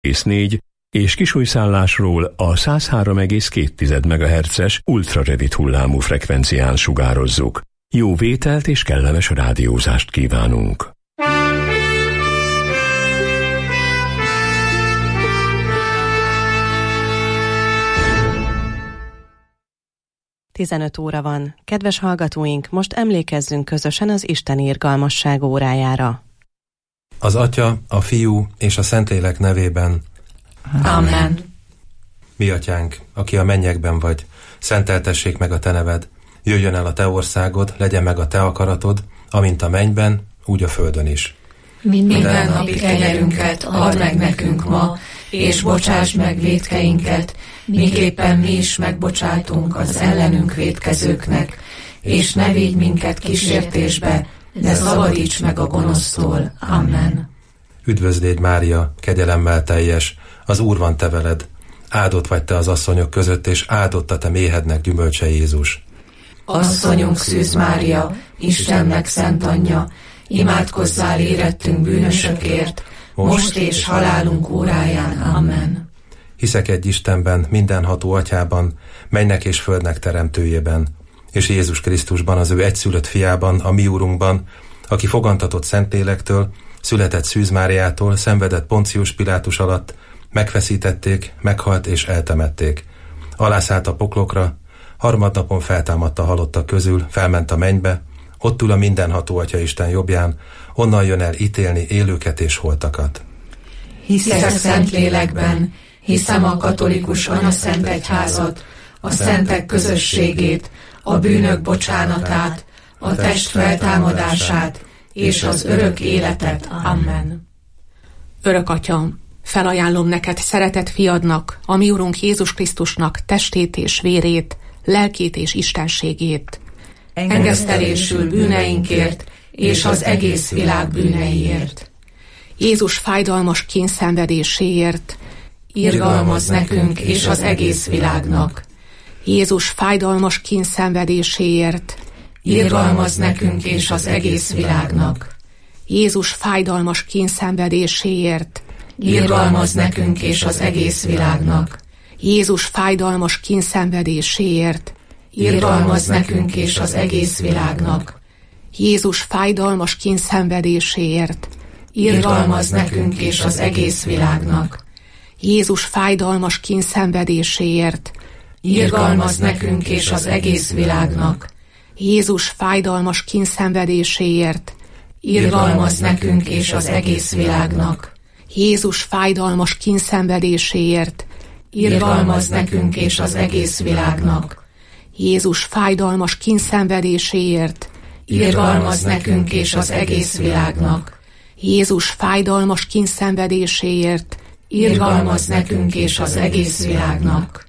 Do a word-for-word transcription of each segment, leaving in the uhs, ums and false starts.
egész négy és Kisújszállásról a száz három egész két megahertzes ultrarövid hullámú frekvencián sugározzuk. Jó vételt és kellemes rádiózást kívánunk! tizenöt óra van. Kedves hallgatóink, most emlékezzünk közösen az Isten irgalmasság órájára. Az Atya, a Fiú és a Szentlélek nevében. Amen. Mi Atyánk, aki a mennyekben vagy, szenteltessék meg a Te neved. Jöjjön el a Te országod, legyen meg a Te akaratod, amint a mennyben, úgy a földön is. Minden napi kenyerünket add meg nekünk ma, és bocsáss meg vétkeinket, miképpen mi is megbocsátunk az ellenünk vétkezőknek, és ne vigy minket kísértésbe, de szabadíts meg a gonosztól. Amen. Üdvözl légy, Mária, kegyelemmel teljes, az Úr van te veled. Áldott vagy te az asszonyok között, és áldott a te méhednek gyümölcse Jézus. Asszonyunk Szűz Mária, Istennek szent anyja, imádkozzál érettünk bűnösökért, most és halálunk óráján. Amen. Hiszek egy Istenben, mindenható Atyában, mennynek és földnek teremtőjében, és Jézus Krisztusban, az ő egyszülött fiában, a mi Úrunkban, aki fogantatott Szentlélektől, született Szűz Máriától, szenvedett Poncius Pilátus alatt, megfeszítették, meghalt és eltemették. Alászállt a poklokra, harmadnapon feltámadt a halottak közül, felment a mennybe, ott ül a mindenható Atya Isten jobbján, onnan jön el ítélni élőket és holtakat. Hiszek Szentlélekben, hiszem a katolikus anyaszent egyházat, a szentek közösségét, a bűnök bocsánatát, a test feltámadását és az örök életet. Amen. Örök Atyam, felajánlom neked szeretett fiadnak, a mi Urunk Jézus Krisztusnak testét és vérét, lelkét és istenségét. Engesztelésül bűneinkért és az egész világ bűneiért. Jézus fájdalmas kényszenvedéséért. Irgalmazz nekünk és az egész világnak. Jézus fájdalmas kényszenvedéséért. Irgalmazz nekünk és az egész világnak. Jézus fájdalmas kényszenvedéséért. Irgalmazz nekünk és az egész világnak. Jézus fájdalmas kényszenvedéséért. Irgalmazz nekünk és az egész világnak. Jézus fájdalmas kényszenvedéséért. Irgalmazz nekünk és az egész világnak. Jézus fájdalmas kényszenvedéséért. Irgalmazz nekünk és az egész világnak. Jézus fájdalmas kényszenvedéséért. Irgalmazz nekünk és az egész világnak. Jézus fájdalmas kényszenvedéséért. Irgalmazz nekünk és az egész világnak. Jézus fájdalmas kényszenvedéséért. Irgalmazz nekünk és az egész világnak. Jézus fájdalmas kényszenvedéséért. Irgalmazz nekünk és az egész világnak.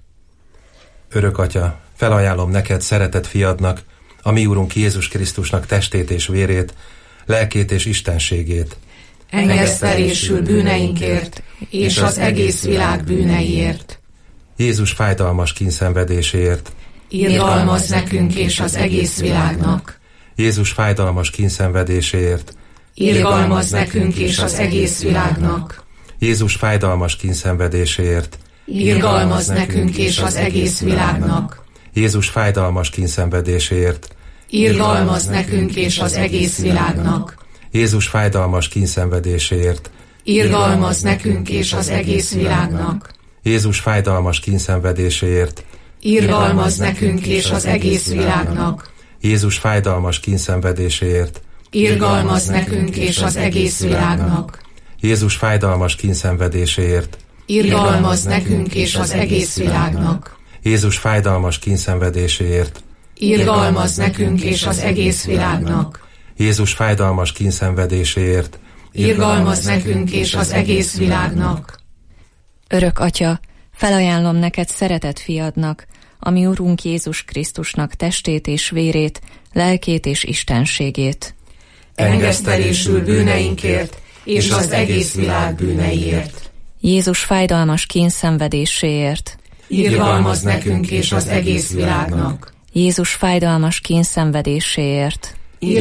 Örök Atya, felajánlom neked szeretett fiadnak, a mi Úrunk Jézus Krisztusnak testét és vérét, lelkét és istenségét. Engesztelésül bűneinkért és az egész világ bűneiért. Jézus fájdalmas kényszenvedéséért. Irgalmazz nekünk és az egész világnak. Jézus fájdalmas kényszenvedéséért. Irgalmazz nekünk és az egész világnak. Jézus fájdalmas kényszenvedéséért. Irgalmazz nekünk és az egész világnak. Jézus fájdalmas kényszenvedéséért. Irgalmazz nekünk és az egész világnak. Jézus fájdalmas kényszenvedéséért. Irgalmazz nekünk és az egész világnak. Jézus fájdalmas kényszenvedéséért. Irgalmazz nekünk és az egész világnak. Jézus fájdalmas kényszenvedéséért. Irgalmazz nekünk és az egész világnak. Jézus fájdalmas kényszenvedéséért. Irgalmazz nekünk és az egész világnak. Jézus fájdalmas kényszenvedéséért. Irgalmazz nekünk és az egész világnak. Jézus fájdalmas kényszenvedéséért. Irgalmazz nekünk és az egész világnak. Örök Atya, felajánlom neked szeretett fiadnak, a mi Urunk Jézus Krisztusnak testét és vérét, lelkét és istenségét. Engesztelésül bűneinkért és az egész világ bűneiért. Jézus fájdalmas kényszenvedéséért. Irgalmazz nekünk és az egész világnak. Jézus fájdalmas kényszenvedéséért.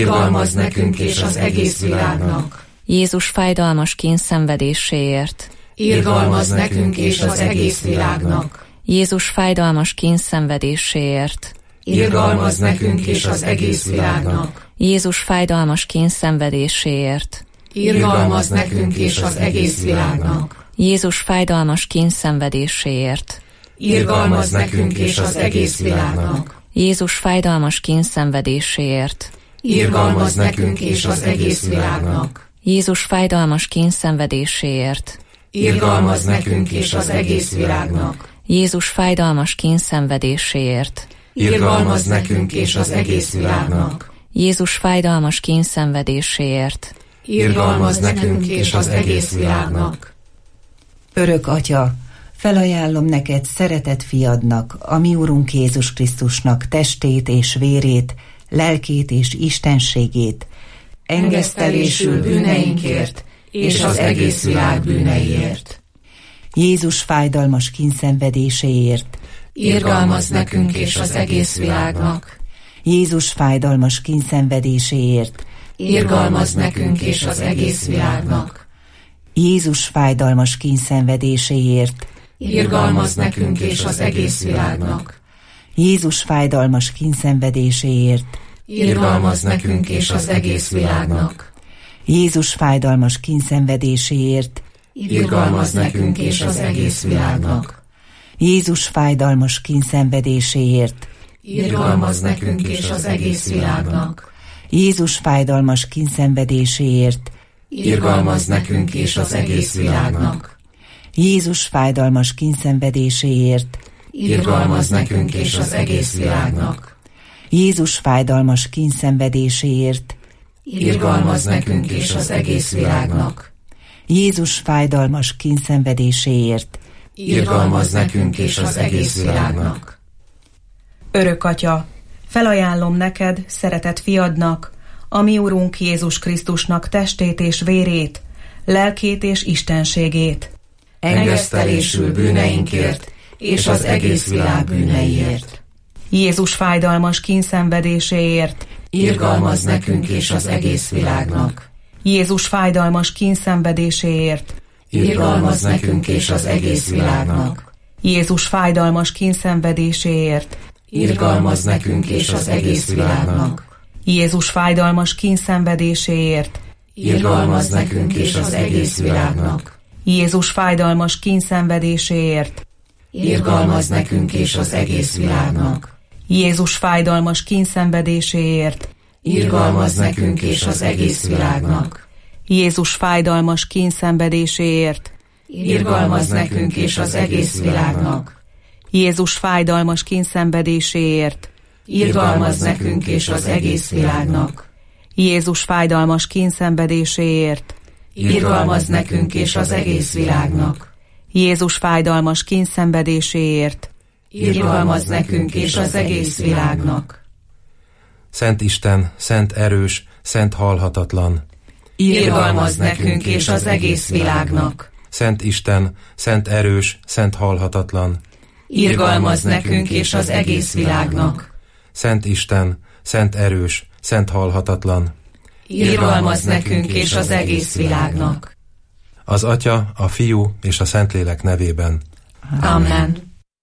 Irgalmazz nekünk és az egész világnak. Jézus fájdalmas kényszenvedéséért. irgalmazz nekünk és az egész világnak. Jézus fájdalmas kényszenvedéséért, irgalmazz nekünk és az egész világnak. Jézus fájdalmas kényszenvedéséért, irgalmazz nekünk és az egész világnak. Jézus fájdalmas kényszenvedéséért, irgalmazz nekünk és az egész világnak. Jézus fájdalmas kényszenvedéséért, irgalmazz nekünk és az egész világnak. Jézus fájdalmas kényszenvedéséért, irgalmazz nekünk és az egész világnak. Jézus fájdalmas kényszenvedéséért, irgalmazz nekünk és az egész világnak. Jézus fájdalmas kényszenvedéséért, irgalmazz nekünk és az egész világnak. Örök Atya, felajánlom neked szeretett fiadnak, a mi Urunk Jézus Krisztusnak testét és vérét, lelkét és istenségét, engesztelésül bűneinkért és az egész világ bűneiért. Jézus fájdalmas kínszenvedéséért, irgalmazz nekünk és az egész világnak. Jézus fájdalmas kínszenvedéséért, irgalmazz nekünk és az egész világnak. Jézus fájdalmas kínszenvedéséért, irgalmazz nekünk és az egész világnak. Jézus fájdalmas kínszenvedéséért, irgalmazz nekünk és az egész világnak. Jézus fájdalmas kínszenvedéséért, irgalmazz nekünk és az egész világnak. Jézus fájdalmas kínszenvedéséért, irgalmazz nekünk és az egész világnak. Jézus fájdalmas kínszenvedéséért, irgalmazz nekünk és az egész világnak. Jézus fájdalmas kínszenvedéséért, irgalmazz nekünk és az egész világnak. Jézus fájdalmas kínszenvedéséért, irgalmazz nekünk és az egész világnak. Jézus fájdalmas kínszenvedéséért, irgalmazz nekünk és az egész világnak. Örök Atya, felajánlom neked, szeretett fiadnak, a mi Urunk Jézus Krisztusnak testét és vérét, lelkét és istenségét, engesztelésül bűneinkért és az egész világ bűneiért. Jézus fájdalmas kínszenvedéséért, irgalmazz nekünk és az egész világnak. Jézus fájdalmas kínszenvedéséért, irgalmazz nekünk és az egész világnak. Jézus fájdalmas kínszenvedéséért, irgalmazz nekünk és az egész világnak. Jézus fájdalmas kínszenvedéséért, irgalmazz nekünk és az egész világnak. Jézus fájdalmas kínszenvedéséért, irgalmazz nekünk és az egész világnak. Jézus fájdalmas kínszenvedéséért, irgalmazz nekünk és az egész világnak. Jézus fájdalmas kínszenvedéséért, irgalmazz nekünk és az egész világnak. Jézus fájdalmas kínszenvedéséért, irgalmazz nekünk és az egész világnak. Jézus fájdalmas kínszenvedéséért, irgalmazz nekünk és az egész világnak. Jézus fájdalmas kínszenvedéséért, irgalmazz nekünk és az egész világnak. Szent Isten, szent erős, szent halhatatlan, irgalmazz nekünk és az egész világnak. Szent Isten, szent erős, szent halhatatlan, irgalmazz nekünk és az egész világnak. Szent Isten, szent erős, szent halhatatlan, irgalmazz nekünk és az egész világnak. Az Atya, a Fiú és a Szentlélek nevében. Amen.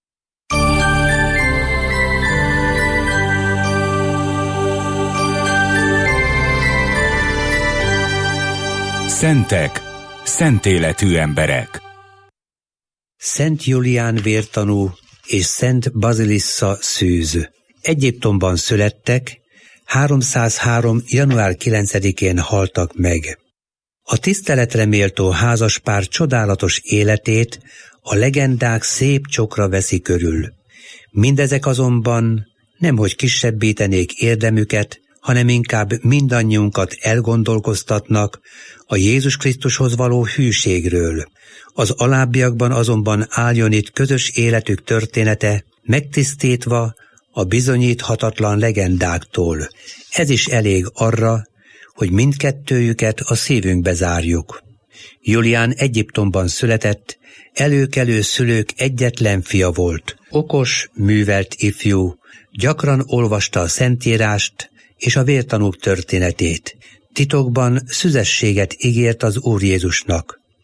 Szentek, szent életű emberek. Szent Julián vértanú és Szent Bazilissa szűz. Egyiptomban születtek, háromszázhárom. január kilencedikén haltak meg. A tiszteletre méltó házaspár csodálatos életét a legendák szép csokra veszi körül. Mindezek azonban nemhogy kisebbítenék érdemüket, hanem inkább mindannyiunkat elgondolkoztatnak a Jézus Krisztushoz való hűségről. Az alábbiakban azonban álljon itt közös életük története, megtisztítva a bizonyíthatatlan legendáktól. Ez is elég arra, hogy mindkettőjüket a szívünkbe zárjuk. Julián Egyiptomban született, előkelő szülők egyetlen fia volt. Okos, művelt ifjú, gyakran olvasta a Szentírást és a vértanúk történetét. Titokban szüzességet ígért az Úr Jézusnak.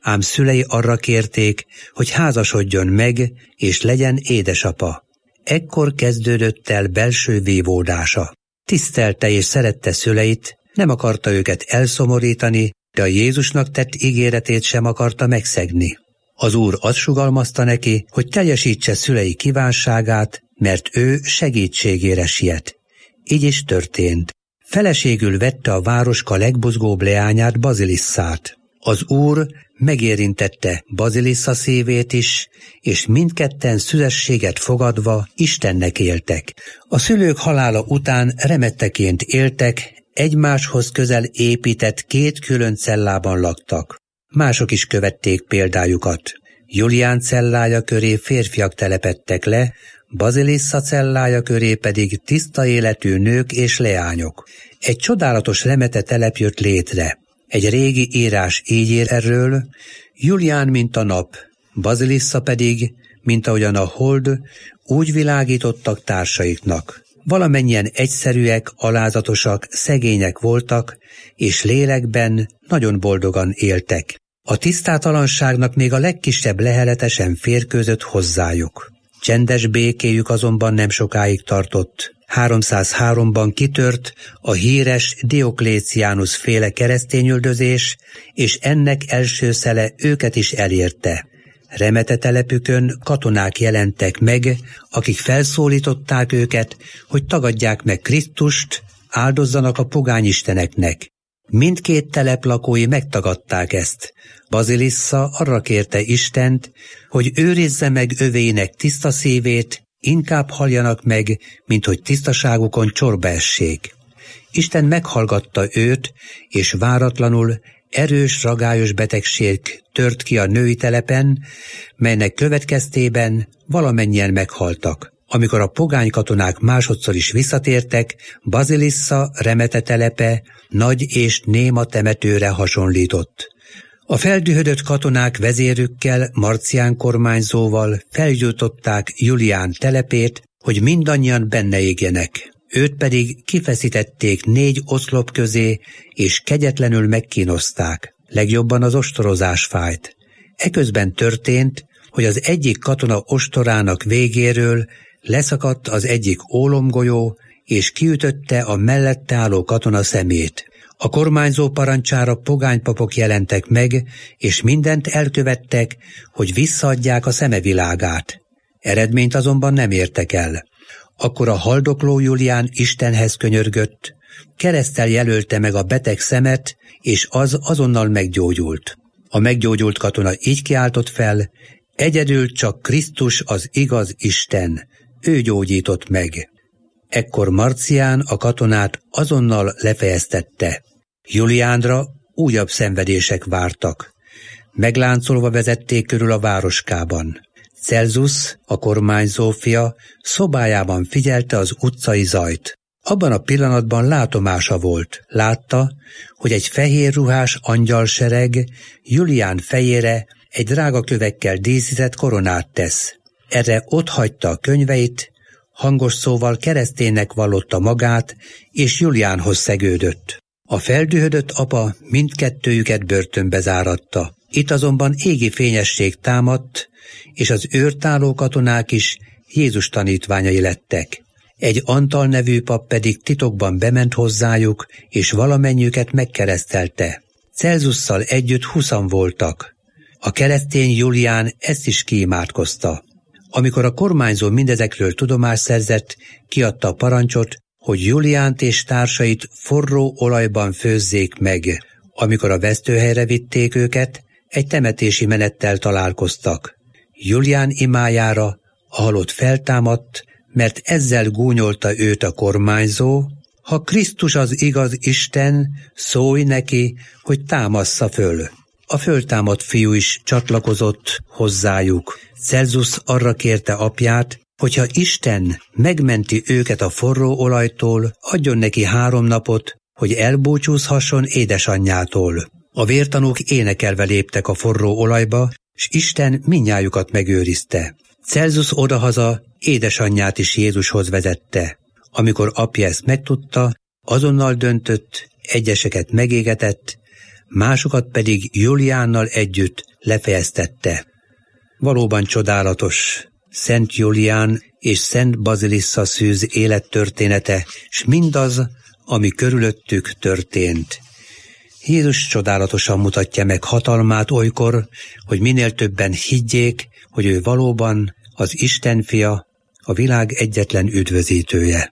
ám szülei arra kérték, hogy házasodjon meg, és legyen édesapa. Ekkor kezdődött el belső vívódása. Tisztelte és szerette szüleit, nem akarta őket elszomorítani, de a Jézusnak tett ígéretét sem akarta megszegni. Az Úr azt sugalmazta neki, hogy teljesítse szülei kívánságát, mert ő segítségére siet. Így is történt. Feleségül vette a városka legbuzgóbb leányát, Bazilisszát. Az Úr megérintette Bazilissa szívét is, és mindketten szüzességet fogadva Istennek éltek. A szülők halála után remetteként éltek, egymáshoz közel épített két külön cellában laktak. Mások is követték példájukat. Julián cellája köré férfiak telepedtek le, Bazilissa cellája köré pedig tiszta életű nők és leányok. Egy csodálatos remete telep jött létre. Egy régi írás így ír erről: Julián, mint a nap, Bazilissa pedig, mint ahogyan a hold, úgy világítottak társaiknak. Valamennyien egyszerűek, alázatosak, szegények voltak, és lélekben nagyon boldogan éltek. A tisztátalanságnak még a legkisebb lehelete sem férkőzött hozzájuk. Csendes békéjük azonban nem sokáig tartott. háromszázháromban kitört a híres Diokléciánus féle keresztényüldözés, és ennek első szele őket is elérte. Remete telepükön katonák jelentek meg, akik felszólították őket, hogy tagadják meg Krisztust, áldozzanak a pogányisteneknek. Mindkét telep lakói megtagadták ezt. Bazilissa arra kérte Istent, hogy őrizze meg övéinek tiszta szívét, inkább haljanak meg, mint hogy tisztaságukon csorba essék. Isten meghallgatta őt, és váratlanul erős, ragályos betegség tört ki a női telepen, melynek következtében valamennyien meghaltak. Amikor a pogány katonák másodszor is visszatértek, Bazilissa remete telepe nagy és néma temetőre hasonlított. A feldühödött katonák vezérükkel, Marcián kormányzóval felgyújtották Julián telepét, hogy mindannyian benne égjenek. Őt pedig kifeszítették négy oszlop közé, és kegyetlenül megkínozták. Legjobban az ostorozás fájt. Eközben történt, hogy az egyik katona ostorának végéről leszakadt az egyik ólomgolyó, és kiütötte a mellette álló katona szemét. A kormányzó parancsára pogánypapok jelentek meg, és mindent elkövettek, hogy visszaadják a szemevilágát. Eredményt azonban nem értek el. Akkor a haldokló Julián Istenhez könyörgött, kereszttel jelölte meg a beteg szemet, és az azonnal meggyógyult. A meggyógyult katona így kiáltott fel: egyedül csak Krisztus az igaz Isten, ő gyógyított meg. Ekkor Marcián a katonát azonnal lefejeztette. Juliánra újabb szenvedések vártak. Megláncolva vezették körül a városkában. Celsus, a kormányzó fia, szobájában figyelte az utcai zajt. Abban a pillanatban látomása volt. Látta, hogy egy fehér ruhás angyalsereg Julián fejére egy drága kövekkel díszített koronát tesz. Erre otthagyta a könyveit, hangos szóval kereszténynek vallotta magát, és Juliánhoz szegődött. A feldühödött apa mindkettőjüket börtönbe záratta. Itt azonban égi fényesség támadt, és az őrtálló katonák is Jézus tanítványai lettek. Egy Antal nevű pap pedig titokban bement hozzájuk, és valamennyiüket megkeresztelte. Celsusszal együtt huszan voltak. A keresztény Julián ezt is kiimádkozta. Amikor a kormányzó mindezekről tudomást szerzett, kiadta a parancsot, hogy Juliánt és társait forró olajban főzzék meg. Amikor a vesztőhelyre vitték őket, egy temetési menettel találkoztak. Julián imájára a halott feltámadt, mert ezzel gúnyolta őt a kormányzó: ha Krisztus az igaz Isten, szólj neki, hogy támassza föl. A föltámadt fiú is csatlakozott hozzájuk. Celsus arra kérte apját, hogyha Isten megmenti őket a forró olajtól, adjon neki három napot, hogy elbúcsúzhasson édesanyjától. A vértanúk énekelve léptek a forró olajba, s Isten mindnyájukat megőrizte. Celsus odahaza édesanyját is Jézushoz vezette. Amikor apja ezt megtudta, azonnal döntött, egyeseket megégetett, másokat pedig Juliánnal együtt lefejeztette. Valóban csodálatos Szent Julián és Szent Bazilissa szűz élettörténete, s mindaz, ami körülöttük történt. Jézus csodálatosan mutatja meg hatalmát olykor, hogy minél többen higgyék, hogy ő valóban az Isten fia, a világ egyetlen üdvözítője.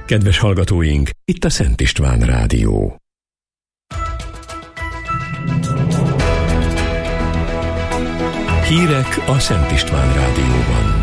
Kedves hallgatóink, itt a Szent István Rádió. Hírek a Szent István Rádióban.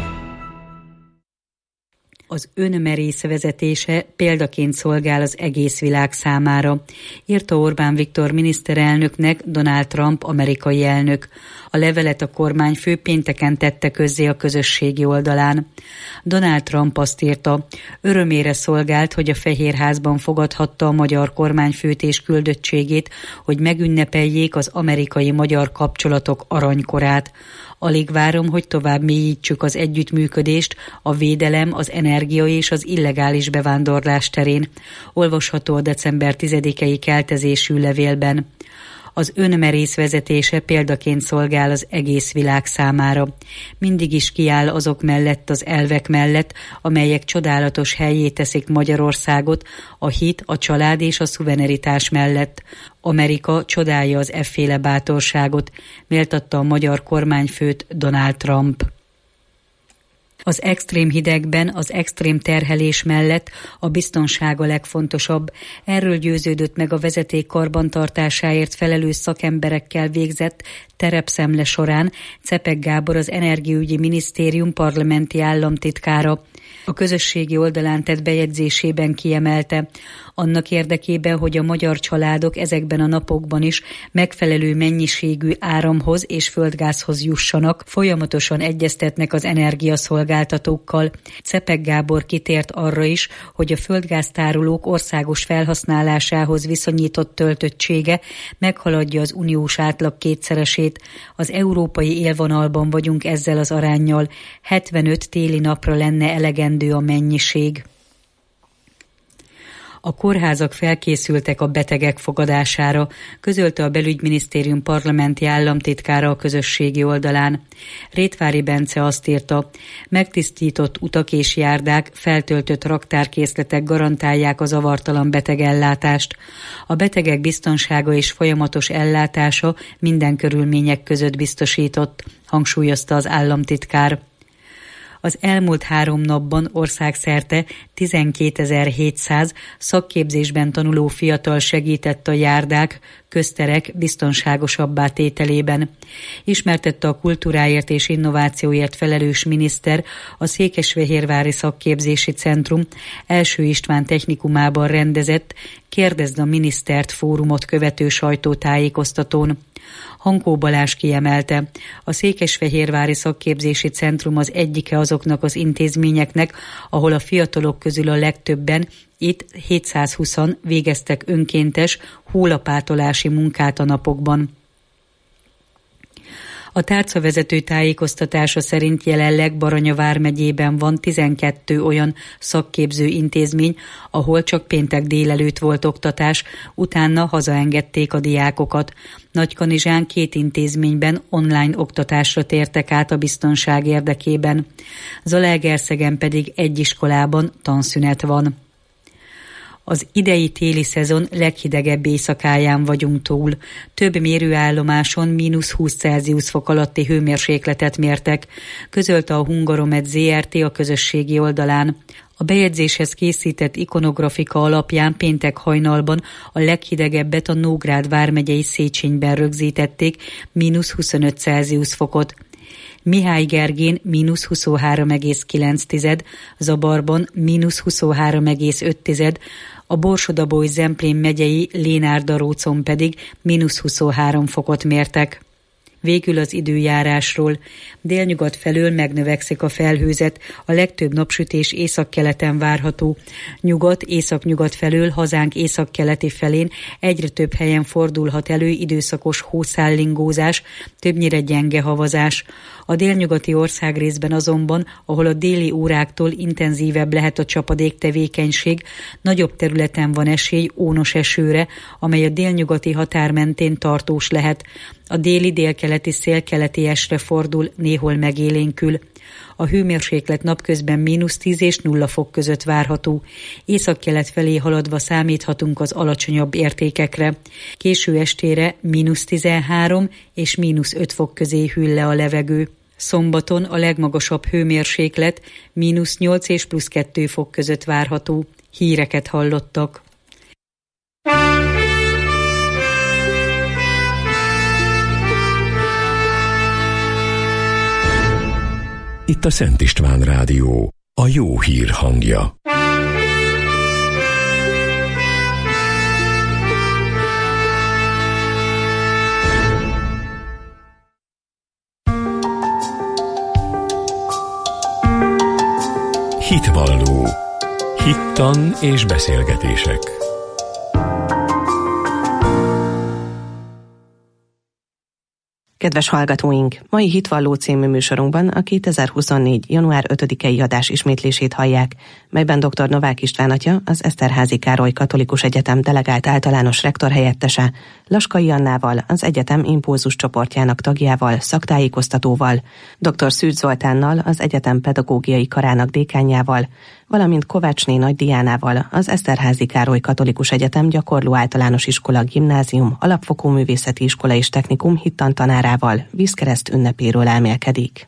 Az önmerész vezetése példaként szolgál az egész világ számára, írta Orbán Viktor miniszterelnöknek Donald Trump amerikai elnök. A levelet a kormányfő pénteken tette közzé a közösségi oldalán. Donald Trump azt írta, örömére szolgált, hogy a Fehérházban fogadhatta a magyar kormányfőt és küldöttségét, hogy megünnepeljék az amerikai-magyar kapcsolatok aranykorát. Alig várom, hogy tovább mélyítsük az együttműködést a védelem, az energia és az illegális bevándorlás terén. Olvasható a december tizedikei keltezésű levélben. Az önmerész vezetése példaként szolgál az egész világ számára. Mindig is kiáll azok mellett, az elvek mellett, amelyek csodálatos helyé teszik Magyarországot, a hit, a család és a szuverenitás mellett. Amerika csodálja az efféle bátorságot, méltatta a magyar kormányfőt Donald Trump. Az extrém hidegben, az extrém terhelés mellett a biztonság a legfontosabb. Erről győződött meg a vezeték karbantartásáért felelős szakemberekkel végzett terepszemle során Czepek Gábor, az Energiaügyi Minisztérium parlamenti államtitkára. A közösségi oldalán tett bejegyzésében kiemelte, annak érdekében, hogy a magyar családok ezekben a napokban is megfelelő mennyiségű áramhoz és földgázhoz jussanak, folyamatosan egyeztetnek az energiaszolgáltatókkal. Czepek Gábor kitért arra is, hogy a földgáztárolók országos felhasználásához viszonyított töltöttsége meghaladja az uniós átlag kétszeresét. Az európai élvonalban vagyunk ezzel az aránnyal. hetvenöt téli napra lenne elegendő a mennyiség. A kórházak felkészültek a betegek fogadására, közölte a Belügyminisztérium parlamenti államtitkára a közösségi oldalán. Rétvári Bence azt írta, megtisztított utak és járdák, feltöltött raktárkészletek garantálják a zavartalan betegellátást. A betegek biztonsága és folyamatos ellátása minden körülmények között biztosított, hangsúlyozta az államtitkár. Az elmúlt három napban országszerte tizenkétezer-hétszáz szakképzésben tanuló fiatal segített a járdák, közterek biztonságosabbá tételében. Ismertette a kultúráért és innovációért felelős miniszter a Székesfehérvári Szakképzési Centrum Első István technikumában rendezett Kérdezd a minisztert fórumot követő sajtótájékoztatón. Hankó Balázs kiemelte, a Székesfehérvári Szakképzési Centrum az egyike azoknak az intézményeknek, ahol a fiatalok közül a legtöbben, itt hétszázhúszan végeztek önkéntes hólapátolási munkát a napokban. A tárcavezető tájékoztatása szerint jelenleg Baranya vármegyében van tizenkettő olyan szakképző intézmény, ahol csak péntek délelőtt volt oktatás, utána hazaengedték a diákokat. Nagykanizsán két intézményben online oktatásra tértek át a biztonság érdekében. Zalaegerszegen pedig egy iskolában tanszünet van. Az idei téli szezon leghidegebb éjszakáján vagyunk túl. Több mérőállomáson mínusz húsz Celsius fok alatti hőmérsékletet mértek, közölte a Hungaromed zé er té a közösségi oldalán. A bejegyzéshez készített ikonografika alapján péntek hajnalban a leghidegebbet a Nógrád vármegyei Széchenyben rögzítették, mínusz huszonöt Celsius fokot. Mihály Gergén mínusz huszonhárom egész kilenc, Zabarban mínusz huszonhárom egész öt, a Borsod-Abaúj-Zemplén megyei Lénárd-Arócon pedig mínusz huszonhárom fokot mértek. Végül az időjárásról. Délnyugat felől megnövekszik a felhőzet, a legtöbb napsütés északkeleten várható. Nyugat, északnyugat felől hazánk északkeleti felén egyre több helyen fordulhat elő időszakos hószállingózás, többnyire gyenge havazás. A délnyugati országrészben azonban, ahol a déli óráktól intenzívebb lehet a csapadék tevékenység, nagyobb területen van esély ónos esőre, amely a délnyugati határ mentén tartós lehet. A déli délkeleti szél keleti esre fordul, néhol megélénkül. A hőmérséklet napközben mínusz tíz és nulla fok között várható. Északkelet felé haladva számíthatunk az alacsonyabb értékekre. Késő estére mínusz tizenhárom és mínusz öt fok közé hűl le a levegő. Szombaton a legmagasabb hőmérséklet mínusz nyolc és plusz kettő fok között várható. híreket hallottak. Itt a Szent István Rádió, a jó hír hangja. Hitvalló. Hittan és beszélgetések. Kedves hallgatóink! Mai Hitvalló című műsorunkban a kétezer-huszonnégy. január ötödikei adás ismétlését hallják, melyben dr. Novák István atya, az Eszterházy Károly Katolikus Egyetem delegált általános rektor helyettese, Laskai Annával, az egyetem impulzus csoportjának tagjával, szaktájékoztatóval, dr. Szűcs Zoltánnal, az egyetem pedagógiai karának dékánjával, valamint Kovácsné Nagy Diánával, az Eszterházy Károly Katolikus Egyetem gyakorló általános iskola gimnázium, alapfokú művészeti iskola és technikum hittantanárával vízkereszt ünnepéről elmélkedik.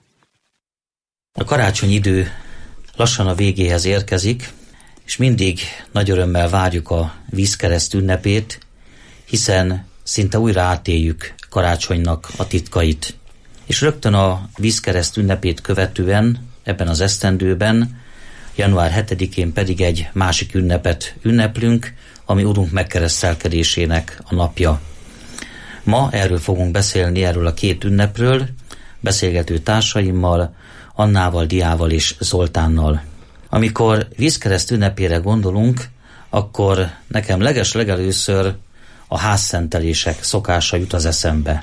A karácsony idő lassan a végéhez érkezik, és mindig nagy örömmel várjuk a vízkereszt ünnepét, hiszen szinte újra átéljük karácsonynak a titkait. És rögtön a vízkereszt ünnepét követően, ebben az esztendőben, január hetedikén pedig egy másik ünnepet ünneplünk, ami Urunk megkeresztelkedésének a napja. Ma erről fogunk beszélni, erről a két ünnepről, beszélgető társaimmal, Annával, Diával és Zoltánnal. Amikor vízkereszt ünnepére gondolunk, akkor nekem leges-legelőször a házszentelések szokása jut az eszembe.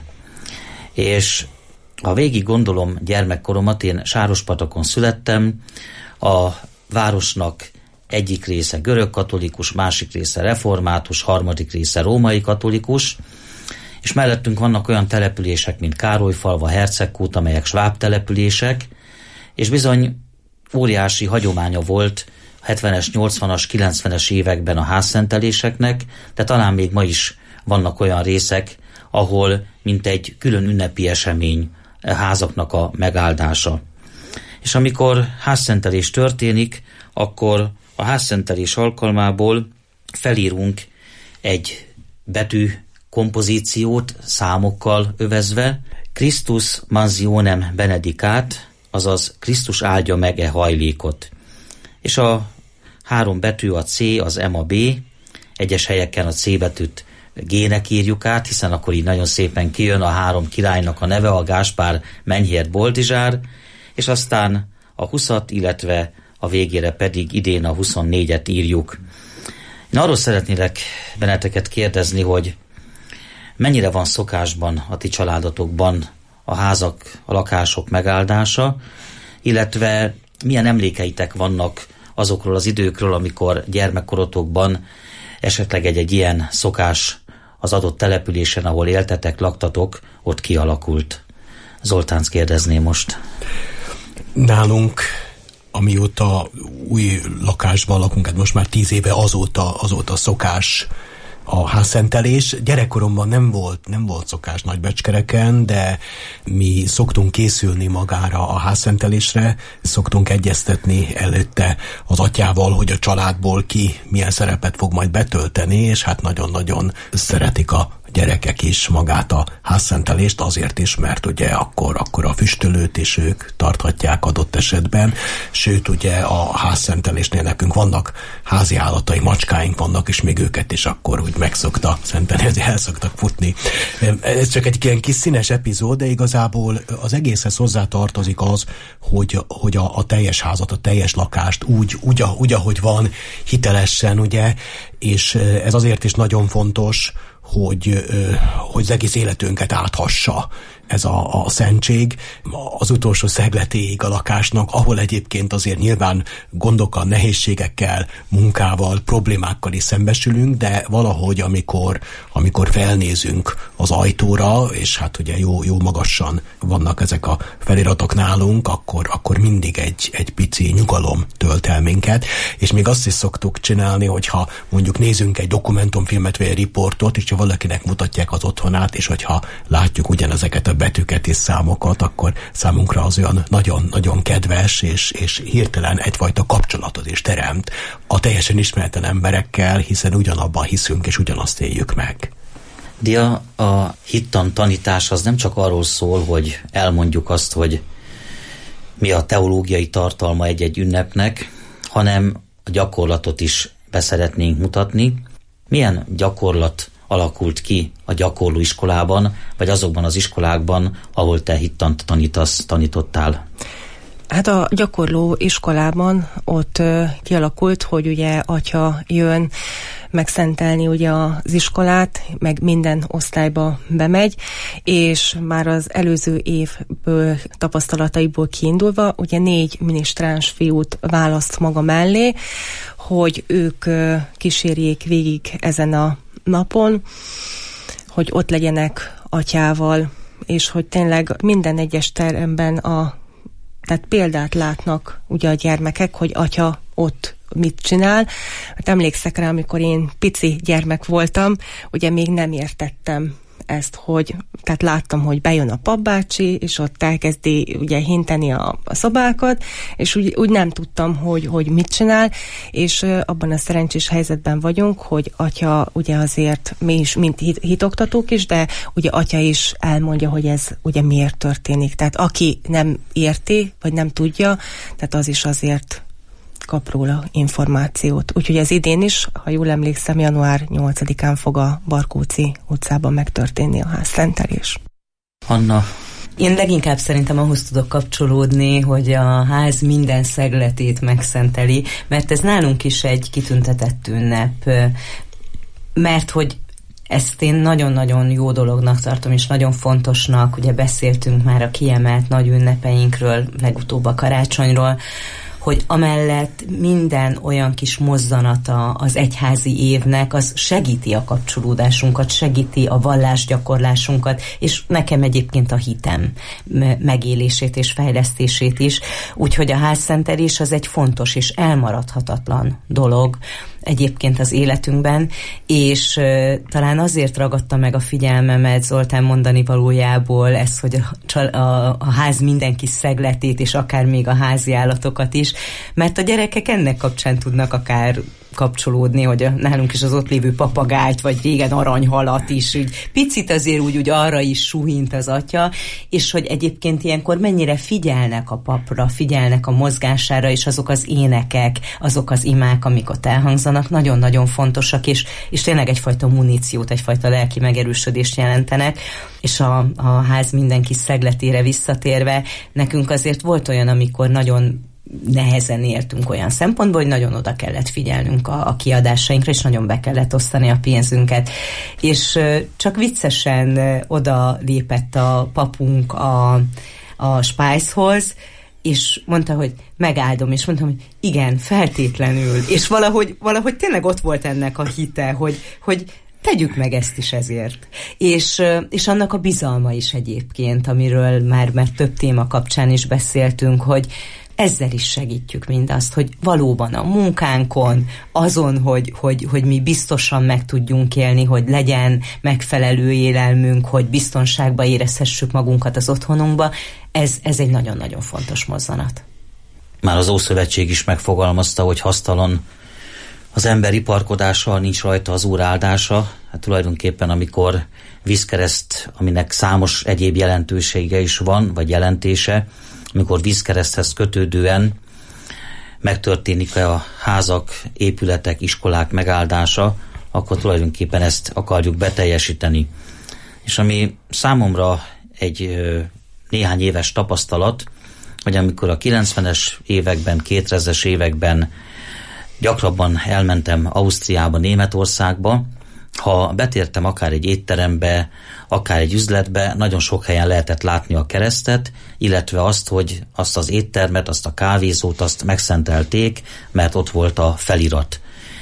És ha végig gondolom gyermekkoromat, én Sárospatakon születtem, a városnak egyik része görögkatolikus, másik része református, harmadik része római katolikus, és mellettünk vannak olyan települések, mint Károlyfalva, Hercegkút, amelyek sváb települések, és bizony óriási hagyománya volt a hetvenes, nyolcvanas, kilencvenes években a házszenteléseknek, de talán még ma is vannak olyan részek, ahol mint egy külön ünnepi esemény a házaknak a megáldása. És amikor házszentelés történik, akkor a házszentelés alkalmából felírunk egy betű kompozíciót számokkal övezve, Christus mansionem benedicat, azaz Krisztus áldja meg e hajlékot. És a három betű, a C, az M, a B, egyes helyeken a C betűt G-nek írjuk át, hiszen akkor így nagyon szépen kijön a három királynak a neve, a Gáspár, Menyhért, Boldizsár, és aztán a huszat, illetve a végére pedig idén a huszonnégyet írjuk. Én arról szeretnélek benneteket kérdezni, hogy mennyire van szokásban a ti családotokban a házak, a lakások megáldása, illetve milyen emlékeitek vannak azokról az időkről, amikor gyermekkorotokban esetleg egy-egy ilyen szokás az adott településen, ahol éltetek, laktatok, ott kialakult. Zoltánc kérdezném most. Nálunk, amióta új lakásban lakunk, hát most már tíz éve azóta, azóta szokás a házszentelés. Gyerekkoromban nem volt, nem volt szokás Nagybecskereken, de mi szoktunk készülni magára a házszentelésre, szoktunk egyeztetni előtte az atyával, hogy a családból ki milyen szerepet fog majd betölteni, és hát nagyon-nagyon szeretik a gyerekek is magát a házszentelést, azért is, mert ugye akkor, akkor a füstölőt is ők tarthatják adott esetben, sőt ugye a házszentelésnél nekünk vannak házi állatai, macskáink vannak, és még őket is akkor úgy megszokta szenteni, ezért el szoktak futni. Ez csak egy ilyen kis színes epizód, de igazából az egészhez hozzátartozik az, hogy, hogy a, a teljes házat, a teljes lakást úgy, úgy, úgy, ahogy van, hitelesen, ugye, és ez azért is nagyon fontos, hogy, hogy az egész életünket áthassa ez a, a szentség az utolsó szegletéig a lakásnak, ahol egyébként azért nyilván gondokkal, nehézségekkel, munkával, problémákkal is szembesülünk, de valahogy amikor, amikor felnézünk az ajtóra, és hát ugye jó, jó magasan vannak ezek a feliratok nálunk, akkor, akkor mindig egy, egy pici nyugalom tölt el minket, és még azt is szoktuk csinálni, hogyha mondjuk nézünk egy dokumentumfilmet vagy egy riportot, és valakinek mutatják az otthonát, és hogyha látjuk ugyanezeket a betűket és számokat, akkor számunkra az olyan nagyon-nagyon kedves, és, és hirtelen egyfajta kapcsolatot is teremt a teljesen ismeretlen emberekkel, hiszen ugyanabban hiszünk, és ugyanazt éljük meg. Dia, a hittan tanítás az nem csak arról szól, hogy elmondjuk azt, hogy mi a teológiai tartalma egy-egy ünnepnek, hanem a gyakorlatot is beszeretnénk mutatni. Milyen gyakorlat alakult ki a gyakorló iskolában, vagy azokban az iskolákban, ahol te hittant tanítasz, tanítottál? Hát a gyakorló iskolában ott ö, kialakult, hogy ugye atya jön megszentelni ugye az iskolát, meg minden osztályba bemegy, és már az előző évből tapasztalataiból kiindulva, ugye négy minisztráns fiút választ maga mellé, hogy ők ö, kísérjék végig ezen a napon, hogy ott legyenek atyával, és hogy tényleg minden egyes teremben a tehát példát látnak ugye a gyermekek, hogy atya ott mit csinál. Hát emlékszek rá, amikor én pici gyermek voltam, ugye még nem értettem ezt, hogy tehát láttam, hogy bejön a papbácsi, és ott elkezdi ugye hinteni a, a szobákat, és úgy, úgy nem tudtam, hogy, hogy mit csinál, és uh, abban a szerencsés helyzetben vagyunk, hogy atya ugye azért mi is, mint hit, hitoktatók is, de ugye atya is elmondja, hogy ez ugye miért történik. Tehát aki nem érti, vagy nem tudja, tehát az is azért kap róla információt. Úgyhogy az idén is, ha jól emlékszem, január nyolcadikán fog a Barkóczi utcában megtörténni a házszentelés. Anna? Én leginkább szerintem ahhoz tudok kapcsolódni, hogy a ház minden szegletét megszenteli, mert ez nálunk is egy kitüntetett ünnep, mert hogy ezt én nagyon-nagyon jó dolognak tartom, és nagyon fontosnak, ugye beszéltünk már a kiemelt nagy ünnepeinkről, legutóbb a karácsonyról, hogy amellett minden olyan kis mozzanata az egyházi évnek, az segíti a kapcsolódásunkat, segíti a vallásgyakorlásunkat, és nekem egyébként a hitem megélését és fejlesztését is. Úgyhogy a házszentelés az egy fontos és elmaradhatatlan dolog egyébként az életünkben, és uh, talán azért ragadta meg a figyelmemet Zoltán mondani valójából ez, hogy a, a, a ház mindenki szegletét, és akár még a házi állatokat is, mert a gyerekek ennek kapcsán tudnak akár kapcsolódni, hogy a, nálunk is az ott lévő papagájt, vagy régen aranyhalat is, úgy picit azért úgy, úgy arra is suhint az atya, és hogy egyébként ilyenkor mennyire figyelnek a papra, figyelnek a mozgására, és azok az énekek, azok az imák, amik ott elhangzanak, nagyon-nagyon fontosak, és, és tényleg egyfajta muníciót, egyfajta lelki megerősödést jelentenek, és a, a ház mindenki szegletére visszatérve, nekünk azért volt olyan, amikor nagyon nehezen értünk olyan szempontból, hogy nagyon oda kellett figyelnünk a, a kiadásainkra, és nagyon be kellett osztani a pénzünket. És uh, csak viccesen uh, oda lépett a papunk a, a spájzhoz, és mondta, hogy megáldom, és mondtam, hogy igen, feltétlenül. És valahogy, valahogy tényleg ott volt ennek a hite, hogy, hogy tegyük meg ezt is ezért. És, és annak a bizalma is egyébként, amiről már, már több téma kapcsán is beszéltünk, hogy ezzel is segítjük mindazt, hogy valóban a munkánkon, azon, hogy, hogy, hogy mi biztosan meg tudjunk élni, hogy legyen megfelelő élelmünk, hogy biztonságba érezhessük magunkat az otthonunkba, ez, ez egy nagyon-nagyon fontos mozzanat. Már az Ószövetség is megfogalmazta, hogy hasztalan az ember iparkodással, nincs rajta az Úr áldása. Hát tulajdonképpen amikor vízkereszt, aminek számos egyéb jelentősége is van, vagy jelentése, amikor vízkereszthez kötődően megtörténik a házak, épületek, iskolák megáldása, akkor tulajdonképpen ezt akarjuk beteljesíteni. És ami számomra egy néhány éves tapasztalat, hogy amikor a kilencvenes években, kétezres években gyakrabban elmentem Ausztriába, Németországba, ha betértem akár egy étterembe, akár egy üzletbe, nagyon sok helyen lehetett látni a keresztet, illetve azt, hogy azt az éttermet, azt a kávézót, azt megszentelték, mert ott volt a felirat.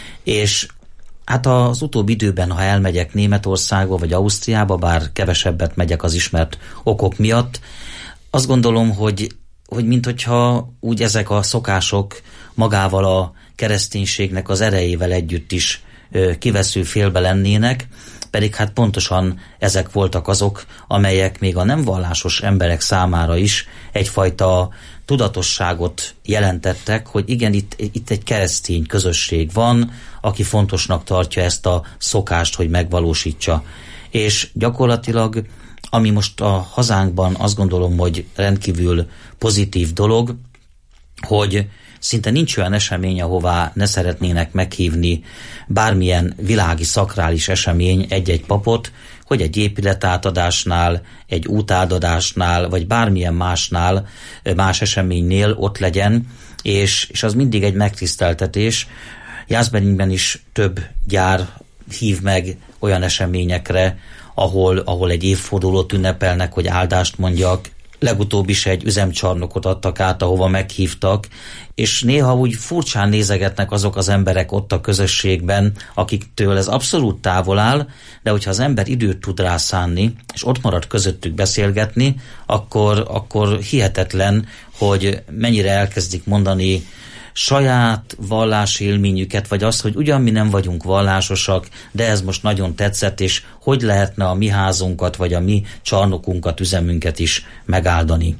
És hát az utóbbi időben, ha elmegyek Németországba vagy Ausztriába, bár kevesebbet megyek az ismert okok miatt, azt gondolom, hogy, hogy minthogyha úgy ezek a szokások magával a kereszténységnek az erejével együtt is kivesző félbe lennének, pedig hát pontosan ezek voltak azok, amelyek még a nem vallásos emberek számára is egyfajta tudatosságot jelentettek, hogy igen, itt, itt egy keresztény közösség van, aki fontosnak tartja ezt a szokást, hogy megvalósítsa. És gyakorlatilag, ami most a hazánkban azt gondolom, hogy rendkívül pozitív dolog, hogy szinte nincs olyan esemény, ahová ne szeretnének meghívni bármilyen világi szakrális esemény egy-egy papot, hogy egy épületátadásnál, egy útátadásnál, vagy bármilyen másnál, más eseménynél ott legyen, és, és az mindig egy megtiszteltetés. Jászberényben is több gyár hív meg olyan eseményekre, ahol, ahol egy évfordulót ünnepelnek, hogy áldást mondjak. Legutóbb is egy üzemcsarnokot adtak át, ahova meghívtak, és néha úgy furcsán nézegetnek azok az emberek ott a közösségben, akiktől ez abszolút távol áll, de hogyha az ember időt tud rá szánni, és ott marad közöttük beszélgetni, akkor, akkor hihetetlen, hogy mennyire elkezdik mondani saját vallási élményüket, vagy azt, hogy ugyan mi nem vagyunk vallásosak, de ez most nagyon tetszett, és hogy lehetne a mi házunkat, vagy a mi csarnokunkat, üzemünket is megáldani.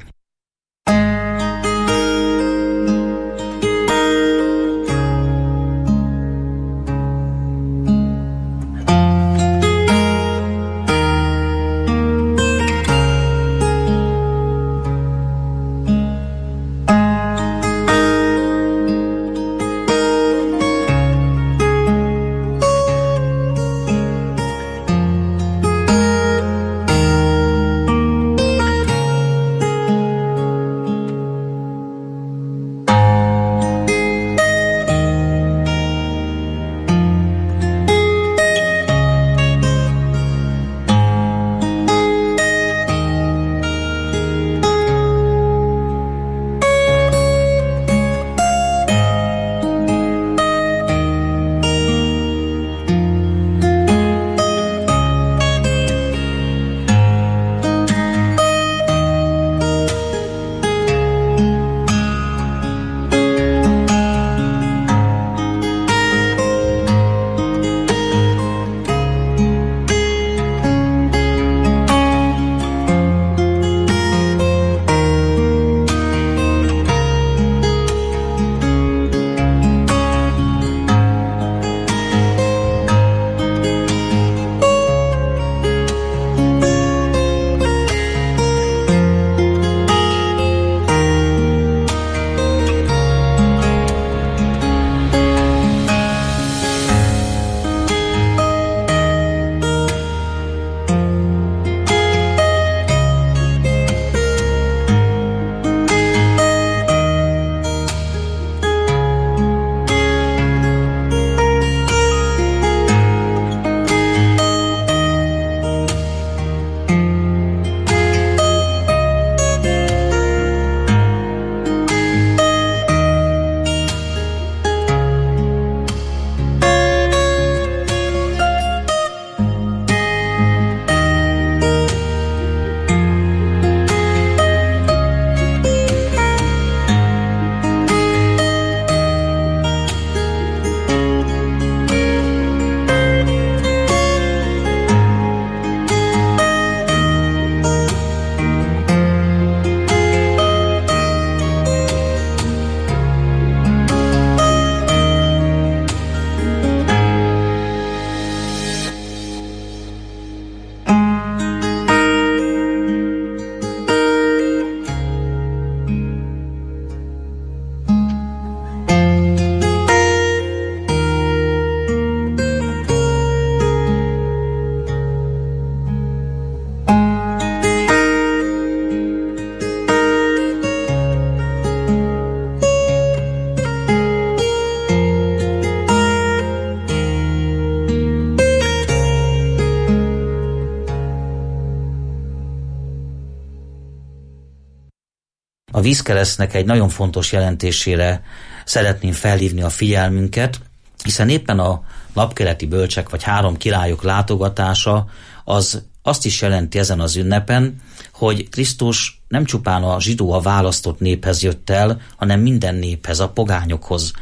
A vízkeresztnek egy nagyon fontos jelentésére szeretném felhívni a figyelmünket, hiszen éppen a napkeleti bölcsek vagy három királyok látogatása az azt is jelenti ezen az ünnepen, hogy Krisztus nem csupán a zsidó, a választott néphez jött el, hanem minden néphez, a pogányokhoz.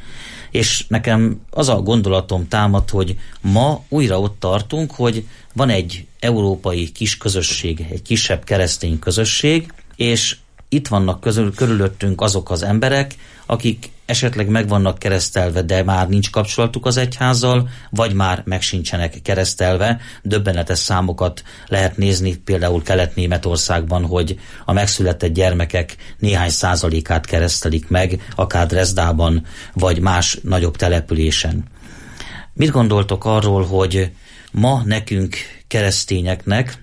És nekem az a gondolatom támad, hogy ma újra ott tartunk, hogy van egy európai kis közösség, egy kisebb keresztény közösség, és itt vannak közül, körülöttünk azok az emberek, akik esetleg meg vannak keresztelve, de már nincs kapcsolatuk az egyházzal, vagy már meg sincsenek keresztelve. Döbbenetes számokat lehet nézni például Kelet-Németországban, hogy a megszületett gyermekek néhány százalékát keresztelik meg, akár Dresdában, vagy más nagyobb településen. Mit gondoltok arról, hogy ma nekünk keresztényeknek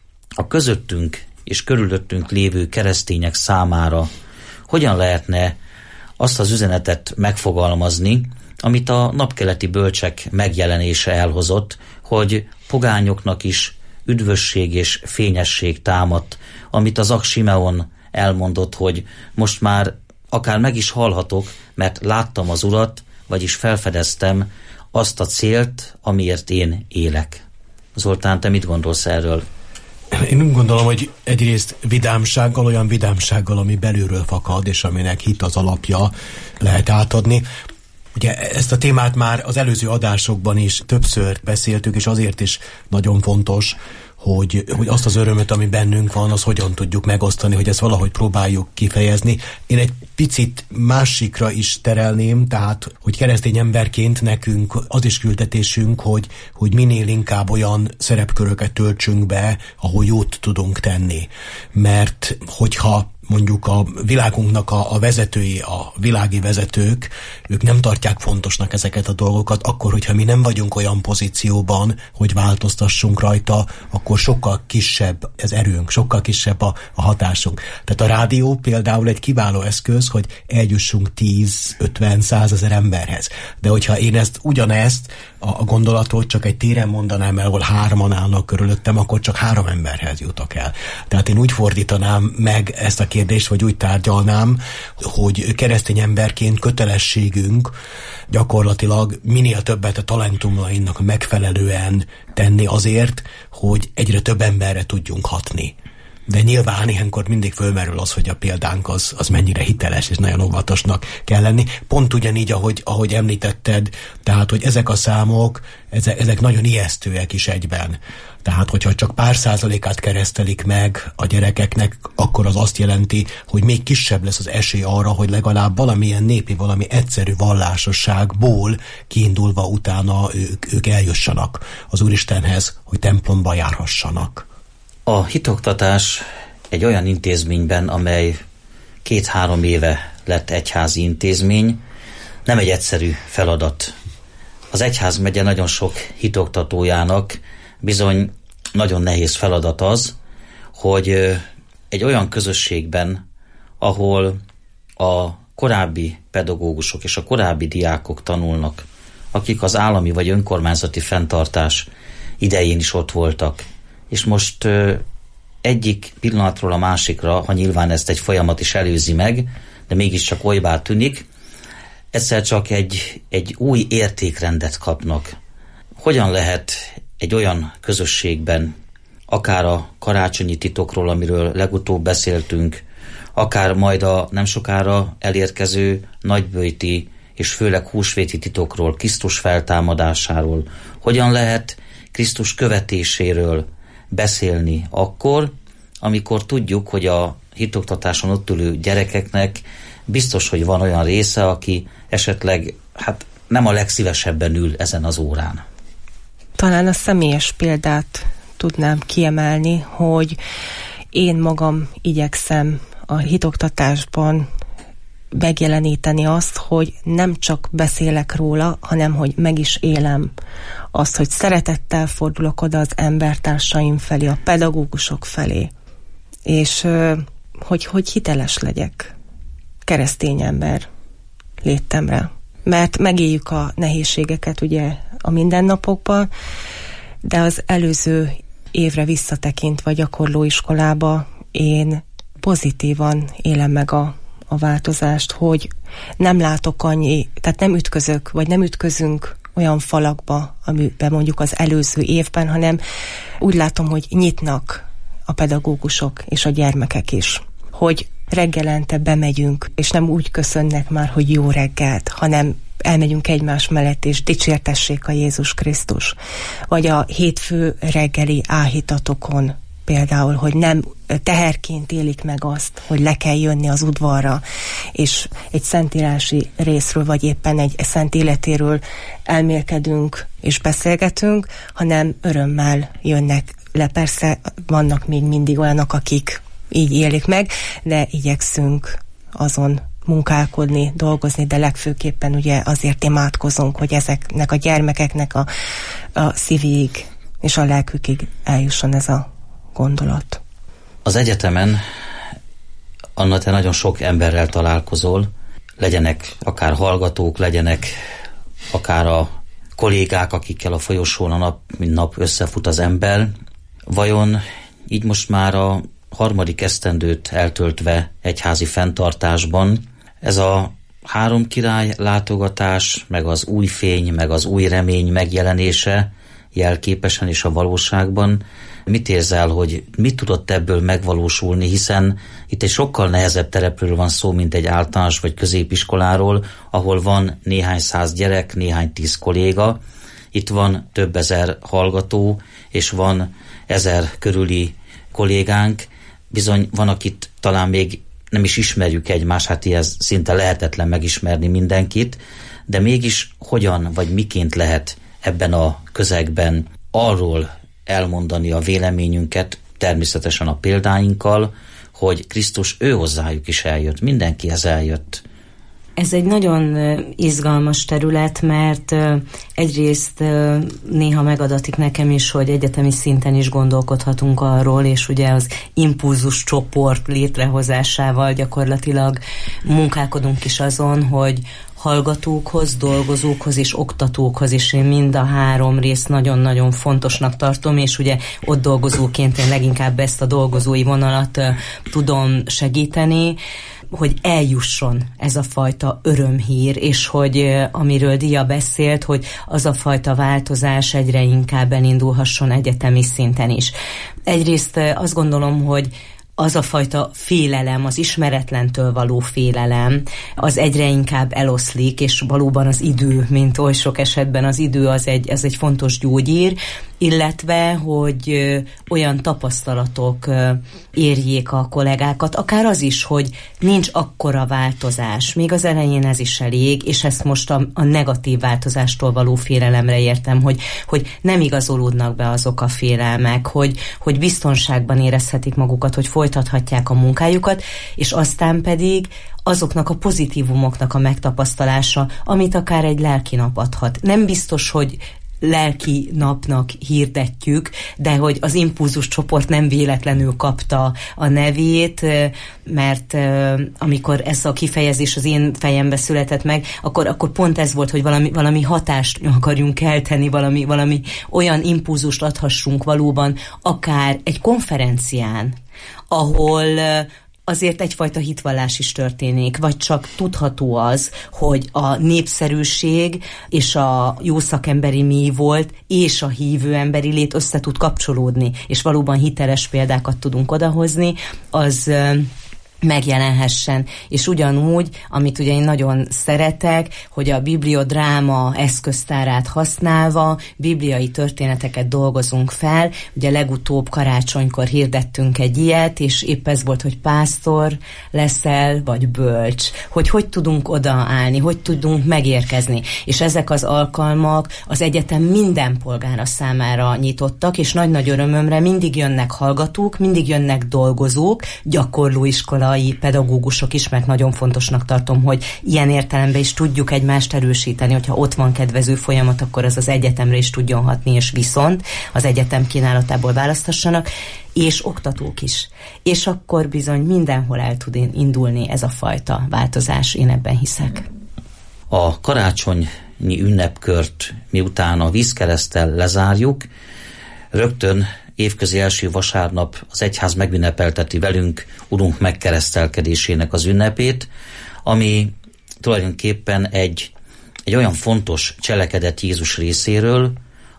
a közöttünk és körülöttünk lévő keresztények számára hogyan lehetne azt az üzenetet megfogalmazni, amit a napkeleti bölcsek megjelenése elhozott, hogy pogányoknak is üdvösség és fényesség támadt, amit az Ak Simeon elmondott, hogy most már akár meg is halhatok, mert láttam az Urat, vagyis felfedeztem azt a célt, amiért én élek. Zoltán, te mit gondolsz erről? Én úgy gondolom, hogy egyrészt vidámsággal, olyan vidámsággal, ami belülről fakad, és aminek hit az alapja, lehet átadni. Ugye ezt a témát már az előző adásokban is többször beszéltük, és azért is nagyon fontos, hogy, hogy azt az örömöt, ami bennünk van, az hogyan tudjuk megosztani, hogy ezt valahogy próbáljuk kifejezni. Én egy picit másikra is terelném, tehát, hogy keresztény emberként nekünk az is küldetésünk, hogy, hogy minél inkább olyan szerepköröket töltsünk be, ahol jót tudunk tenni. Mert hogyha mondjuk a világunknak a, a vezetői, a világi vezetők, ők nem tartják fontosnak ezeket a dolgokat, akkor, hogyha mi nem vagyunk olyan pozícióban, hogy változtassunk rajta, akkor sokkal kisebb az erőnk, sokkal kisebb a, a hatásunk. Tehát a rádió például egy kiváló eszköz, hogy eljussunk tíz, ötven, százezer emberhez. De hogyha én ezt ugyanezt a, a gondolatot csak egy téren mondanám el, ahol hárman állnak körülöttem, akkor csak három emberhez jutok el. Tehát én úgy fordítanám meg ezt a kérdést, vagy úgy tárgyalnám, hogy keresztény emberként kötelességünk gyakorlatilag minél többet a talentumainak megfelelően tenni azért, hogy egyre több emberre tudjunk hatni. De nyilván ilyenkor mindig fölmerül az, hogy a példánk az, az mennyire hiteles, és nagyon óvatosnak kell lenni. Pont ugyanígy, ahogy, ahogy említetted, tehát, hogy ezek a számok, ezek, ezek nagyon ijesztőek is egyben. Tehát, hogyha csak pár százalékát keresztelik meg a gyerekeknek, akkor az azt jelenti, hogy még kisebb lesz az esély arra, hogy legalább valamilyen népi, valami egyszerű vallásosságból kiindulva utána ők, ők eljussanak az Úristenhez, hogy templomba járhassanak. A hitoktatás egy olyan intézményben, amely két-három éve lett egyházi intézmény, nem egy egyszerű feladat. Az egyházmegye nagyon sok hitoktatójának bizony nagyon nehéz feladat az, hogy egy olyan közösségben, ahol a korábbi pedagógusok és a korábbi diákok tanulnak, akik az állami vagy önkormányzati fenntartás idején is ott voltak, és most ö, egyik pillanatról a másikra, ha nyilván ezt egy folyamat is előzi meg, de mégiscsak olybá tűnik, egyszer csak egy, egy új értékrendet kapnak. Hogyan lehet egy olyan közösségben, akár a karácsonyi titokról, amiről legutóbb beszéltünk, akár majd a nem sokára elérkező nagyböjti és főleg húsvéti titokról, Krisztus feltámadásáról, hogyan lehet Krisztus követéséről beszélni akkor, amikor tudjuk, hogy a hitoktatáson ott ülő gyerekeknek biztos, hogy van olyan része, aki esetleg hát nem a legszívesebben ül ezen az órán. Talán a személyes példát tudnám kiemelni, hogy én magam igyekszem a hitoktatásban megjeleníteni azt, hogy nem csak beszélek róla, hanem hogy meg is élem azt, hogy szeretettel fordulok oda az embertársaim felé, a pedagógusok felé, és hogy, hogy hiteles legyek keresztény ember létemre. Mert megéljük a nehézségeket ugye a mindennapokban, de az előző évre visszatekintve a gyakorlóiskolába én pozitívan élem meg a, a változást, hogy nem látok annyi, tehát nem ütközök, vagy nem ütközünk olyan falakba, amiben mondjuk az előző évben, hanem úgy látom, hogy nyitnak a pedagógusok és a gyermekek is, hogy reggelente bemegyünk, és nem úgy köszönnek már, hogy jó reggelt, hanem elmegyünk egymás mellett, és dicsértessék a Jézus Krisztus. Vagy a hétfő reggeli áhítatokon például, hogy nem teherként élik meg azt, hogy le kell jönni az udvarra, és egy szentírási részről, vagy éppen egy szent életéről elmélkedünk és beszélgetünk, hanem örömmel jönnek le. Persze vannak még mindig olyanok, akik így élik meg, de igyekszünk azon munkálkodni, dolgozni, de legfőképpen ugye azért imádkozunk, hogy ezeknek a gyermekeknek a, a szívéig és a lelkükig eljusson ez a gondolat. Az egyetemen, Anna, te nagyon sok emberrel találkozol, legyenek akár hallgatók, legyenek akár a kollégák, akikkel a folyosón a nap, mint nap összefut az ember. Vajon így most már a harmadik esztendőt eltöltve egyházi fenntartásban ez a három király látogatás, meg az új fény, meg az új remény megjelenése jelképesen és a valóságban, mit érzel, hogy mit tudott ebből megvalósulni, hiszen itt egy sokkal nehezebb terepről van szó, mint egy általános vagy középiskoláról, ahol van néhány száz gyerek, néhány tíz kolléga, itt van több ezer hallgató, és van ezer körüli kollégánk, bizony van, akit talán még nem is ismerjük egymást, hát ilyen szinte lehetetlen megismerni mindenkit, de mégis hogyan vagy miként lehet ebben a közegben arról elmondani a véleményünket, természetesen a példáinkkal, hogy Krisztus ő hozzájuk is eljött, mindenkihez eljött. Ez egy nagyon izgalmas terület, mert egyrészt néha megadatik nekem is, hogy egyetemi szinten is gondolkodhatunk arról, és ugye az impulzus csoport létrehozásával gyakorlatilag munkálkodunk is azon, hogy hallgatókhoz, dolgozókhoz és oktatókhoz is én mind a három részt nagyon-nagyon fontosnak tartom, és ugye ott dolgozóként én leginkább ezt a dolgozói vonalat uh, tudom segíteni, hogy eljusson ez a fajta örömhír, és hogy uh, amiről Dia beszélt, hogy az a fajta változás egyre inkább elindulhasson egyetemi szinten is. Egyrészt uh, azt gondolom, hogy az a fajta félelem, az ismeretlentől való félelem, az egyre inkább eloszlik, és valóban az idő, mint oly sok esetben az idő, az egy, ez egy fontos gyógyír, illetve, hogy ö, olyan tapasztalatok ö, érjék a kollégákat, akár az is, hogy nincs akkora változás, még az elején ez is elég, és ezt most a, a negatív változástól való félelemre értem, hogy, hogy nem igazolódnak be azok a félelmek, hogy, hogy biztonságban érezhetik magukat, hogy folytathatják a munkájukat, és aztán pedig azoknak a pozitívumoknak a megtapasztalása, amit akár egy lelki nap adhat. Nem biztos, hogy lelki napnak hirdetjük, de hogy az impulzus csoport nem véletlenül kapta a nevét, mert amikor ez a kifejezés az én fejembe született meg, akkor, akkor pont ez volt, hogy valami, valami hatást akarjunk kelteni, valami, valami olyan impulzust adhassunk valóban, akár egy konferencián, ahol azért egyfajta hitvallás is történik, vagy csak tudható az, hogy a népszerűség és a jó szakemberi mi volt, és a hívő emberi lét össze tud kapcsolódni, és valóban hiteles példákat tudunk odahozni, az megjelenhessen. És ugyanúgy, amit ugye én nagyon szeretek, hogy a bibliodráma eszköztárát használva bibliai történeteket dolgozunk fel. Ugye legutóbb karácsonykor hirdettünk egy ilyet, és épp ez volt, hogy pásztor leszel, vagy bölcs. Hogy hogy tudunk odaállni, hogy tudunk megérkezni. És ezek az alkalmak az egyetem minden polgára számára nyitottak, és nagy-nagy örömömre mindig jönnek hallgatók, mindig jönnek dolgozók, gyakorlóiskola pedagógusok is, mert nagyon fontosnak tartom, hogy ilyen értelemben is tudjuk egymást erősíteni, hogyha ott van kedvező folyamat, akkor az az egyetemre is tudjon hatni, és viszont az egyetem kínálatából választhassanak, és oktatók is. És akkor bizony mindenhol el tud indulni ez a fajta változás, én ebben hiszek. A karácsonyi ünnepkört miután a vízkereszttel lezárjuk, rögtön évközi első vasárnap az egyház megünnepelteti velünk Urunk megkeresztelkedésének az ünnepét, ami tulajdonképpen egy, egy olyan fontos cselekedet Jézus részéről,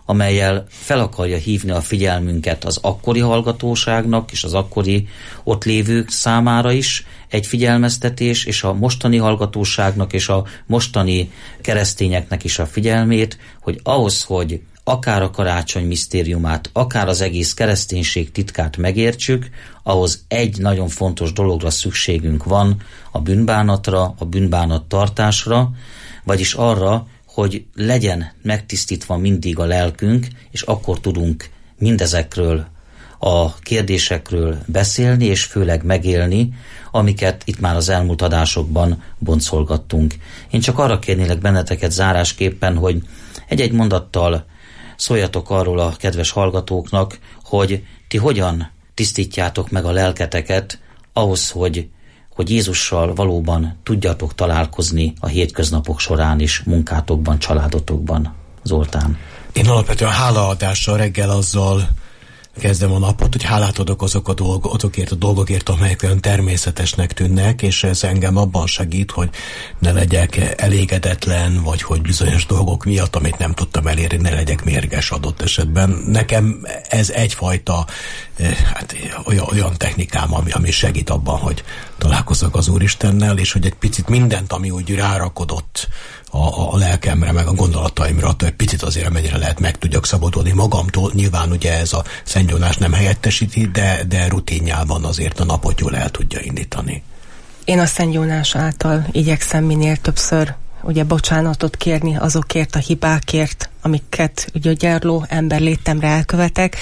amellyel fel akarja hívni a figyelmünket az akkori hallgatóságnak és az akkori ott lévők számára is egy figyelmeztetés, és a mostani hallgatóságnak és a mostani keresztényeknek is a figyelmét, hogy ahhoz, hogy akár a karácsony misztériumát, akár az egész kereszténység titkát megértsük, ahhoz egy nagyon fontos dologra szükségünk van, a bűnbánatra, a bűnbánat tartásra, vagyis arra, hogy legyen megtisztítva mindig a lelkünk, és akkor tudunk mindezekről a kérdésekről beszélni, és főleg megélni, amiket itt már az elmúlt adásokban boncolgattunk. Én csak arra kérnélek benneteket zárásképpen, hogy egy-egy mondattal szóljatok arról a kedves hallgatóknak, hogy ti hogyan tisztítjátok meg a lelketeket ahhoz, hogy, hogy Jézussal valóban tudjatok találkozni a hétköznapok során is, munkátokban, családotokban. Zoltán. Én alapvetően hálaadással reggel azzal kezdem a napot, hogy hálát adok azok a dolgok, azokért a dolgokért, amelyek olyan természetesnek tűnnek, és ez engem abban segít, hogy ne legyek elégedetlen, vagy hogy bizonyos dolgok miatt, amit nem tudtam elérni, ne legyek mérges adott esetben. Nekem ez egyfajta hát, olyan, olyan technikám, ami, ami segít abban, hogy találkozzak az Úristennel, és hogy egy picit mindent, ami úgy rárakodott a, a lelkemre, meg a gondolataimra, attól egy picit azért, amennyire lehet, meg tudjak szabadulni magamtól. Nyilván ugye ez a Szent Jónás nem helyettesíti, de, de rutinjában azért a napot jól el tudja indítani. Én a Szent Jónás által igyekszem minél többször ugye bocsánatot kérni azokért a hibákért, amiket ugye a gyarló ember létemre elkövetek.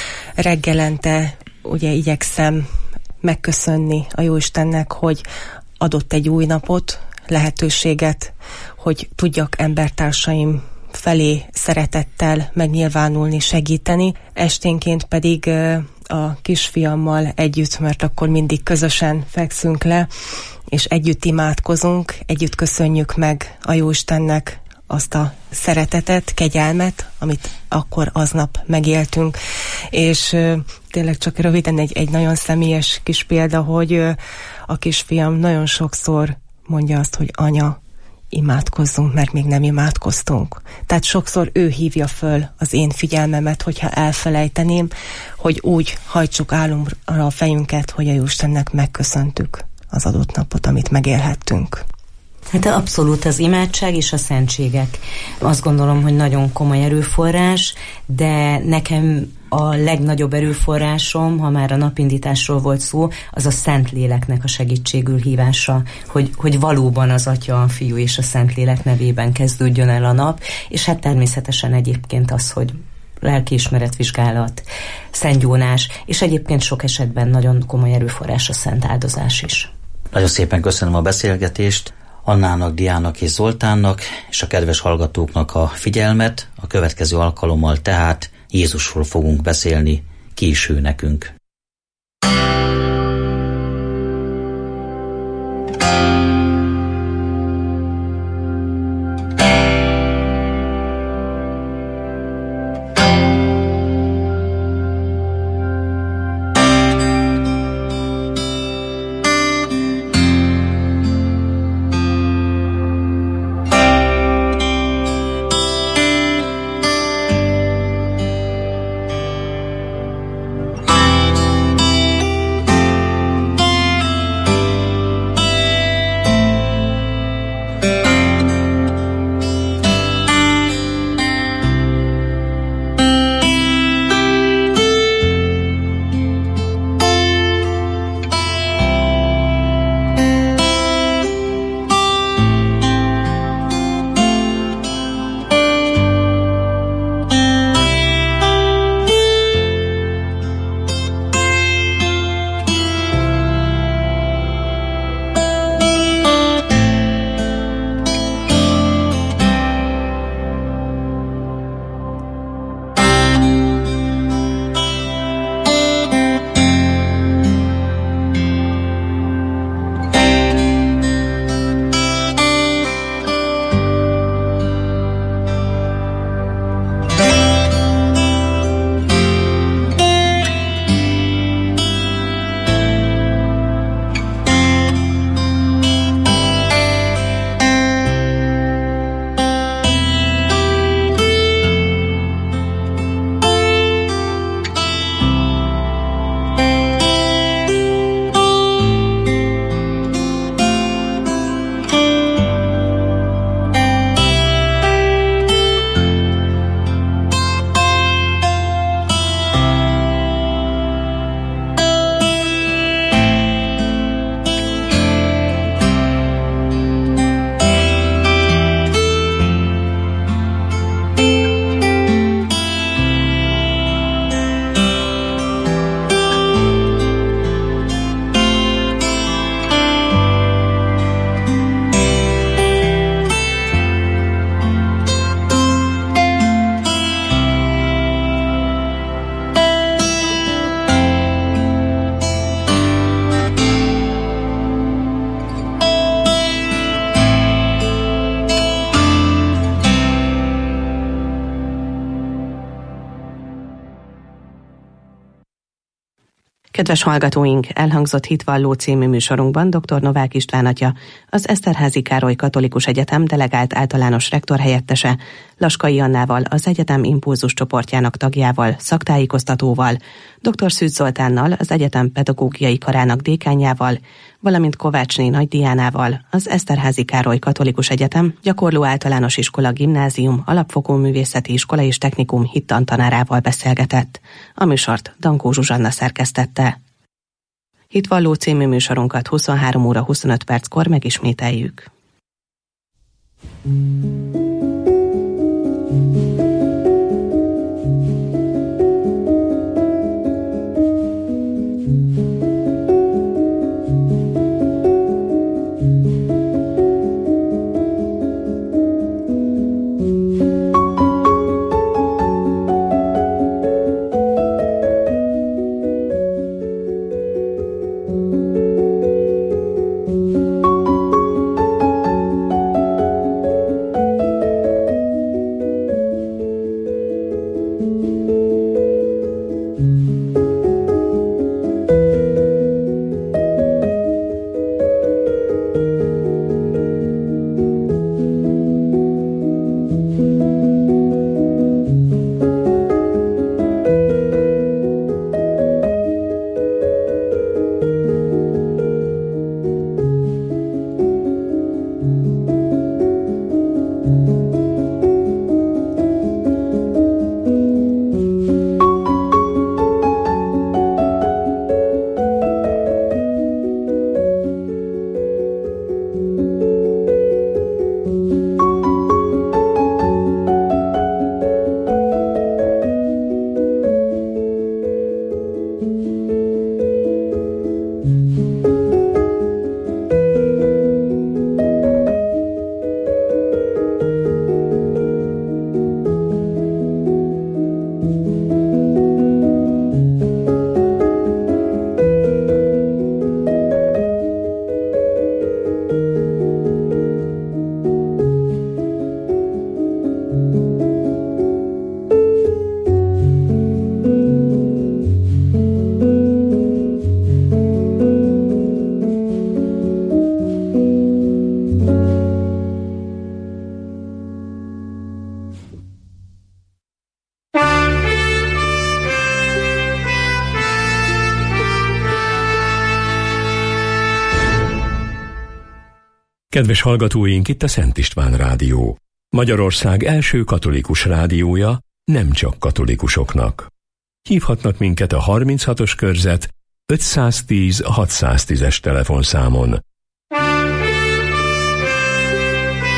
Reggelente ugye igyekszem megköszönni a Jóistennek, hogy adott egy új napot, lehetőséget, hogy tudjak embertársaim felé szeretettel megnyilvánulni, segíteni. Esténként pedig a kisfiammal együtt, mert akkor mindig közösen fekszünk le, és együtt imádkozunk, együtt köszönjük meg a Jóistennek azt a szeretetet, kegyelmet, amit akkor aznap megéltünk. És tényleg csak röviden egy, egy nagyon személyes kis példa, hogy a kisfiam nagyon sokszor mondja azt, hogy anya, imádkozzunk, mert még nem imádkoztunk. Tehát sokszor ő hívja föl az én figyelmemet, hogyha elfelejteném, hogy úgy hajtsuk álomra a fejünket, hogy a Jóistennek megköszöntük az adott napot, amit megélhettünk. Hát abszolút az imádság és a szentségek. Azt gondolom, hogy nagyon komoly erőforrás, de nekem a legnagyobb erőforrásom, ha már a napindításról volt szó, az a Szentléleknek a segítségül hívása, hogy, hogy valóban az Atya, a Fiú és a Szentlélek nevében kezdődjön el a nap, és hát természetesen egyébként az, hogy lelkiismeretvizsgálat, Szent Jónás, és egyébként sok esetben nagyon komoly erőforrás a szent áldozás is. Nagyon szépen köszönöm a beszélgetést Annának, Diának és Zoltánnak, és a kedves hallgatóknak a figyelmet. A következő alkalommal tehát Jézusról fogunk beszélni, ki is ő nekünk. Kedves hallgatóink, elhangzott Hitvalló című műsorunkban dr. Novák István atya, az Eszterházy Károly Katolikus Egyetem delegált általános rektor helyettese, Laskai Annával, az egyetem impulzus csoportjának tagjával, szaktájékoztatóval, dr. Szűz Zoltánnal, az egyetem pedagógiai karának dékánjával, valamint Kovácsné Nagy Diánával, az Eszterházy Károly Katolikus Egyetem gyakorló általános iskola gimnázium, alapfokú művészeti iskola és technikum hittantanárával beszélgetett. A műsort Dankó Zsuzsanna szerkesztette. Hitvalló című műsorunkat huszonhárom óra huszonöt perckor megismételjük. Kedves hallgatóink, itt a Szent István Rádió. Magyarország első katolikus rádiója, nem csak katolikusoknak. Hívhatnak minket a harminchatos körzet ötszáztíz hatszáztízes telefonszámon.